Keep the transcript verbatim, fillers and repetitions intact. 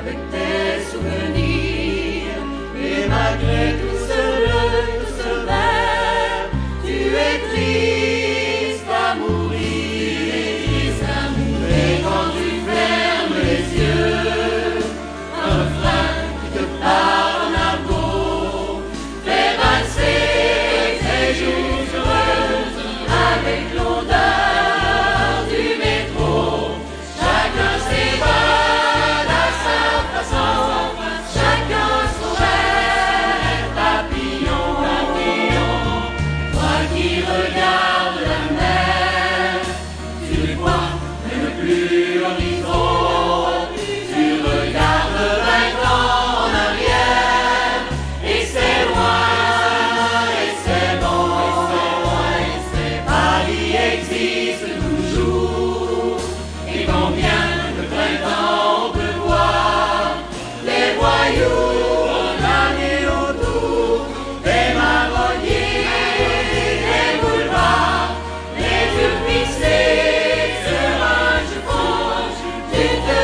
avec tes souvenirs. Et malgré tout ce bleu, tout ce vert, tu es triste à mourir. Et quand tu fermes les yeux, un refrain qui te parle en argot fait valser tes jours heureux avec l'odeur du métro. Chacun s'évade à sa façon, chacun son rêve papillon, papillon. Toi qui regardes la mer, tu les vois même plus l'horizon. Tu regardes vingt ans en arrière, et c'est loin, et c'est bon, et c'est Paris existe toujours. Et combien de printemps on peut voir les voyous planer autour des marronniers, des boulevards, les yeux fixés sur un chiffon. Tu te